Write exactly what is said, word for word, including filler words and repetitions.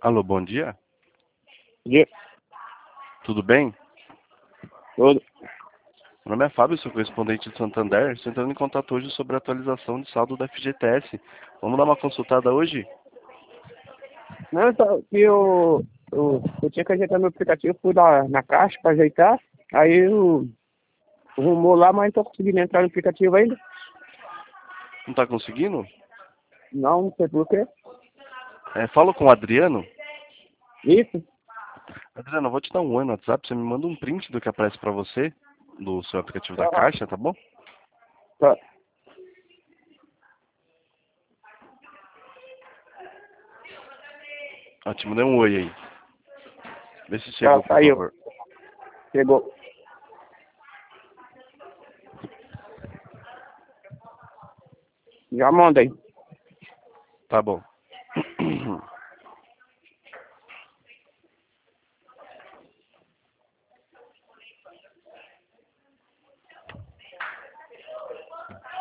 Alô, bom dia. Dia. Tudo bem? Tudo. Meu nome é Fábio, sou correspondente de Santander. Estou entrando em contato hoje sobre a atualização de saldo da F G T S. Vamos dar uma consultada hoje? Não, só que eu, eu, eu tinha que ajeitar meu aplicativo, fui lá na caixa para ajeitar, aí eu arrumou lá, mas não tô conseguindo entrar no aplicativo ainda. Não está conseguindo? Não, não sei por quê. É, falo com o Adriano. Isso? Adriano, eu vou te dar um oi no WhatsApp. Você me manda um print do que aparece para você, do seu aplicativo da Tá. Caixa, tá bom? Tá. Ó, te mandei um oi aí. Vê se Tá, chegou, por saiu. favor. Chegou. Já mandei. Tá bom.